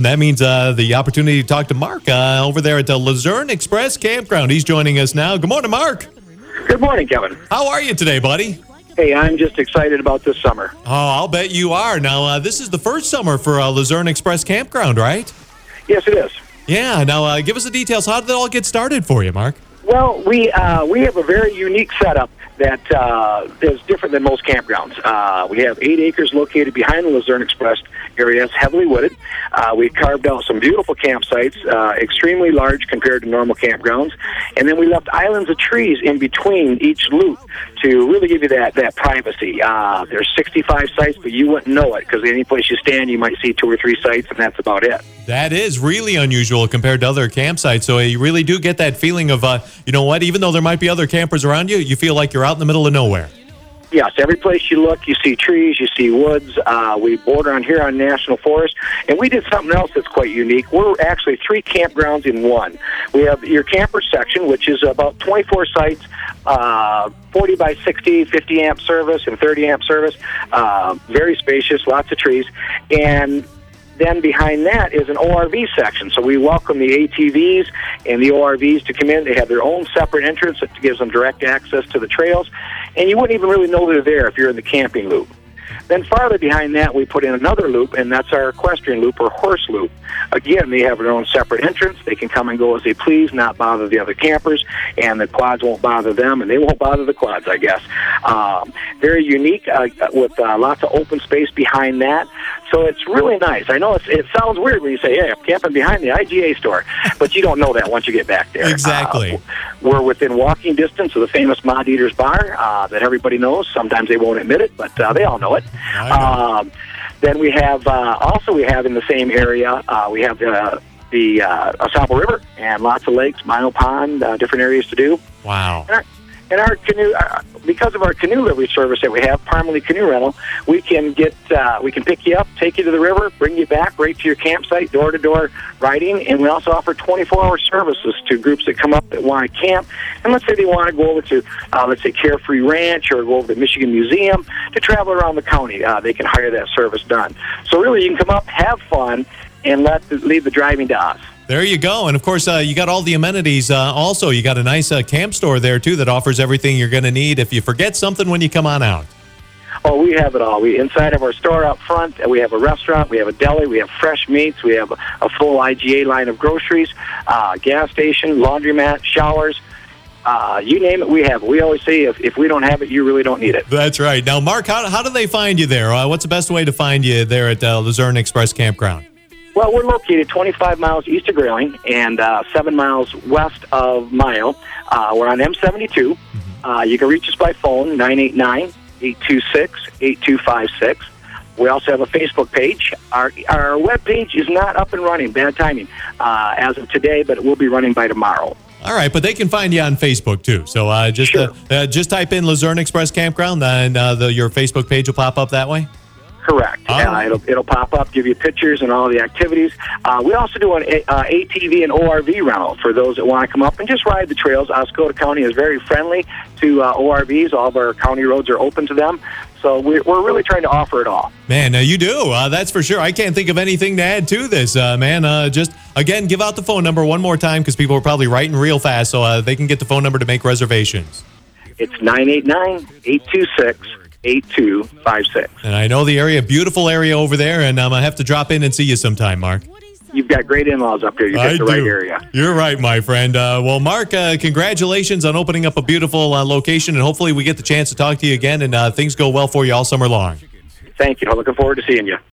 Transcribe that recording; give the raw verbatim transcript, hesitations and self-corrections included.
And that means uh, the opportunity to talk to Mark uh, over there at the Luzerne Express Campground. He's joining us now. Good morning, Mark. Good morning, Kevin. How are you today, buddy? Hey, I'm just excited about this summer. Oh, I'll bet you are. Now, uh, this is the first summer for uh, Luzerne Express Campground, right? Yes, it is. Yeah. Now, uh, give us the details. How did it all get started for you, Mark? Well, we uh, we have a very unique setup that uh, is different than most campgrounds. Uh, we have eight acres located behind the Luzerne Express area. It's heavily wooded. Uh, we carved out some beautiful campsites, uh, extremely large compared to normal campgrounds. And then we left islands of trees in between each loop to really give you that, that privacy. Uh, there's sixty-five sites, but you wouldn't know it because any place you stand, you might see two or three sites, and that's about it. That is really unusual compared to other campsites. So you really do get that feeling of, uh, you know what, even though there might be other campers around you, you feel like you're out in the middle of nowhere. Yes, every place you look, you see trees, you see woods. Uh, we border on Huron National Forest, and we did something else that's quite unique. We're actually three campgrounds in one. We have your camper section, which is about twenty-four sites, uh, forty by sixty, fifty amp service and thirty amp service. Uh, very spacious, lots of trees. And then behind that is an O R V section. So we welcome the A T Vs and the O R Vs to come in. They have their own separate entrance that gives them direct access to the trails. And you wouldn't even really know they're there if you're in the camping loop. Then farther behind that, we put in another loop, and that's our equestrian loop or horse loop. Again, they have their own separate entrance. They can come and go as they please, not bother the other campers, and the quads won't bother them, and they won't bother the quads, I guess. Um, very unique uh, with uh, lots of open space behind that. So it's really nice. I know it's, it sounds weird when you say, hey, I'm camping behind the I G A store, but you don't know that once you get back there. Exactly. Uh, we're within walking distance of the famous Mod Eaters Bar uh, that everybody knows. Sometimes they won't admit it, but uh, they all know it. Um, then we have, uh, also we have in the same area, uh, we have the, the uh, Asaba River and lots of lakes, Mino Pond, uh, different areas to do. Wow. And our, and our canoe, uh, because of our canoe livery service that we have, Parmalee Canoe Rental, we can get, uh, we can pick you up, take you to the river, bring you back right to your campsite, door-to-door riding, and we also offer twenty-four hour services to groups that come up that want to camp. And let's say they want to go over to, uh, let's say, Carefree Ranch or go over to the Michigan Museum to travel around the county. Uh, they can hire that service done. So really, you can come up, have fun, and let the, leave the driving to us. There you go. And, of course, uh, you got all the amenities. Uh, also, you got a nice uh, camp store there, too, that offers everything you're going to need if you forget something when you come on out. Oh, we have it all. We inside of our store up front, we have a restaurant, we have a deli, we have fresh meats, we have a, a full I G A line of groceries, uh, gas station, laundromat, showers. Uh, you name it, we have it. We always say if, if we don't have it, you really don't need it. That's right. Now, Mark, how, how do they find you there? Uh, what's the best way to find you there at uh, Luzerne Express Campground? Well, we're located twenty-five miles east of Grayling and uh, seven miles west of Mile. Uh, we're on M seventy-two. Mm-hmm. Uh, you can reach us by phone, nine eight nine, eight two six, eight two five six. We also have a Facebook page. Our our web page is not up and running, bad timing, uh, as of today, but it will be running by tomorrow. All right, but they can find you on Facebook, too. So uh, just sure. uh, uh, just type in Luzerne Express Campground, and uh, the, your Facebook page will pop up that way? Correct. Oh. Uh, it'll it'll pop up, give you pictures and all the activities. Uh, we also do an uh, A T V and O R V rental for those that want to come up and just ride the trails. Oscoda County is very friendly to uh, O R Vs. All of our county roads are open to them. So we're, we're really trying to offer it all. Man, uh, you do. Uh, that's for sure. I can't think of anything to add to this, uh, man. Uh, just, again, give out the phone number one more time because people are probably writing real fast so uh, they can get the phone number to make reservations. It's nine eight nine, eight two six, eight two five six. And I know the area, beautiful area over there, and I'm going to have to drop in and see you sometime, Mark. You've got great in-laws up here. You've got I the do. right area. You're right, my friend. Uh, well, Mark, uh, congratulations on opening up a beautiful uh, location, and hopefully we get the chance to talk to you again, and uh, things go well for you all summer long. Thank you. I'm looking forward to seeing you.